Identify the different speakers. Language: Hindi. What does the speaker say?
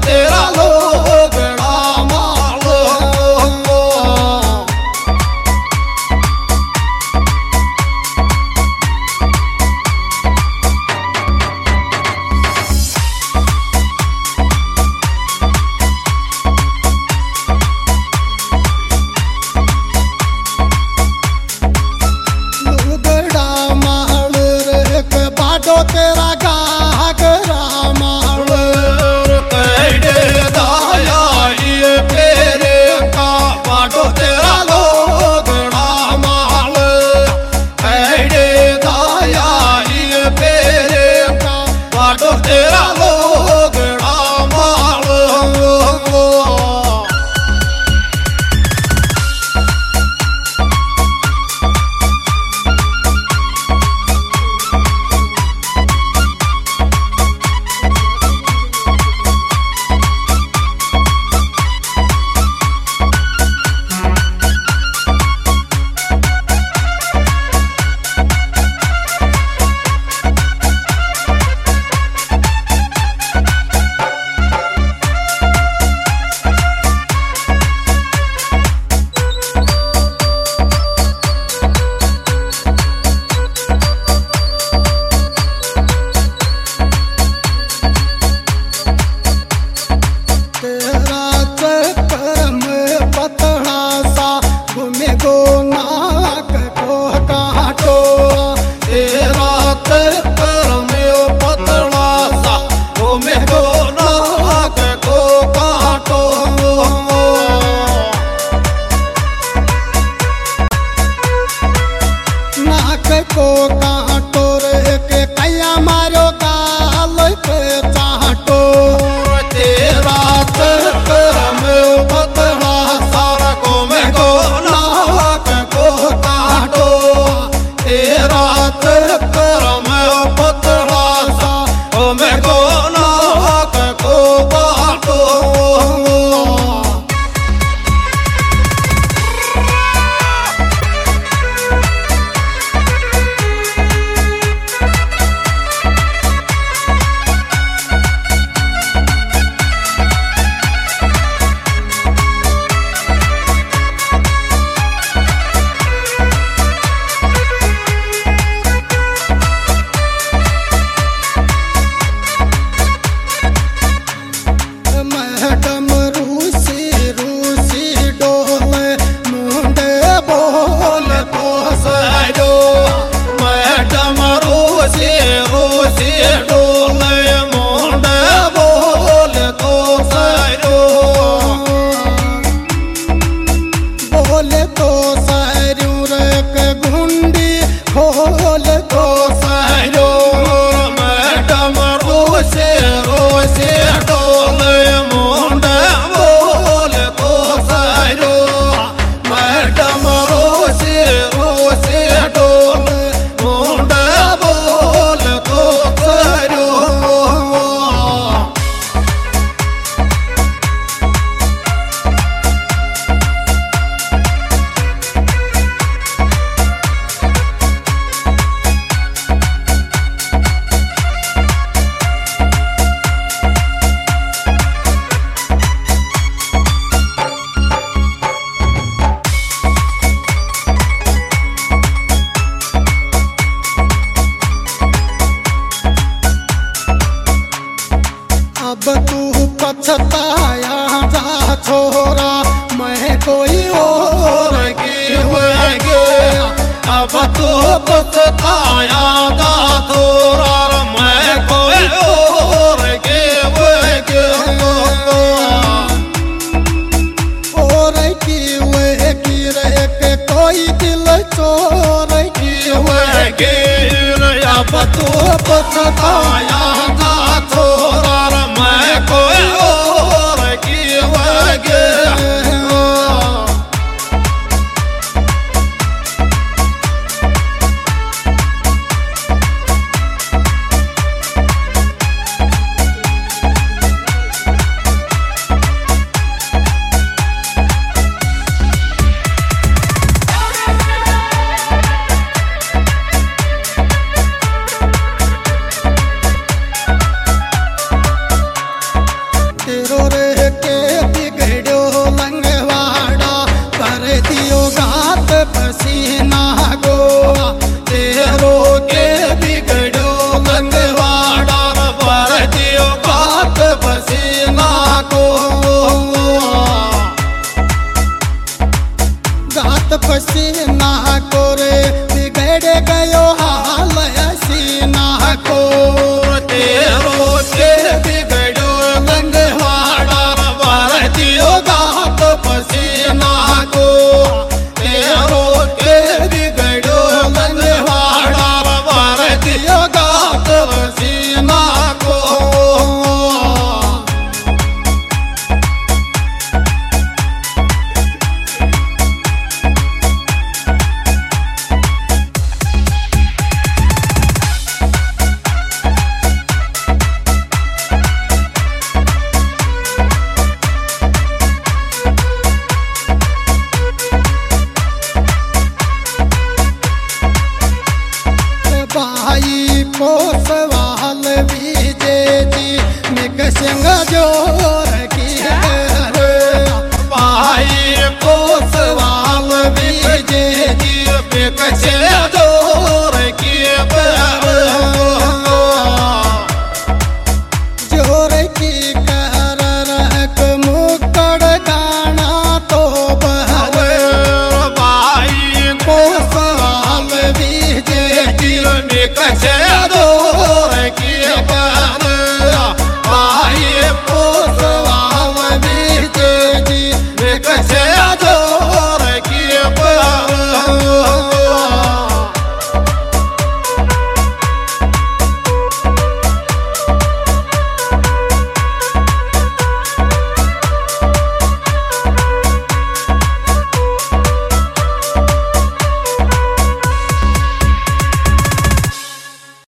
Speaker 1: तेरा लोगड़ा माल।
Speaker 2: लोगड़ा माल रे के बाडो तेरा घाघरा माल।
Speaker 1: कैडे दाया ये फेरे का बाडो तेरा लोगड़ा माल। कैडे दाया ये फेरे का बाडो तेरा लोगड़ा माल।
Speaker 2: तेरा चक्कर में पतला सा घूमे गो नाक को काटो।
Speaker 1: तेरा चक्कर में पतला सा घूमे गो नाक को काटो।
Speaker 2: नाक को काटो रे के कैया मारो गाल पे चाटो।
Speaker 1: तेरा चक्कर में पतला सा घूमे गो नाक को काटो। तेरा चक्कर में पतला सा घूमे गो नाक को काटो।
Speaker 2: मैडम रूसी रूसी डोले मुंडे बोले
Speaker 1: तो सैडो मैडम रूसी रूसी डोले मुंडे बोले तो सैडो।
Speaker 2: बोले तो सैरू रे के घुंडी खोले तो
Speaker 1: सैडो मैडम रूसी रूसी डोले मुंडे बोले तो सैडो। मैडम रूसी रूसी डोले मुंडे बोले तो सैडो।
Speaker 2: अब तू पछताया जा छोरा मैं कोई और
Speaker 1: की होएगे अब तो पछताया दा थोड़ा मैं कोई और के होएगे।
Speaker 2: और की वे की रह के कोई दिल चोर की
Speaker 1: होएगे अब तो पछताया दा थोड़ा मैं कोई और की होएगे।
Speaker 2: पाई पोसवाल बीजे जी मिक्सिंग जोर की
Speaker 1: पाई पोसवाल बीजे जी मिक्सिंग जोर की
Speaker 2: जोर की कर रख मुकड़ गाना तो बहरे
Speaker 1: भाई
Speaker 2: पोसवाल बीजे
Speaker 1: मिक्सिंग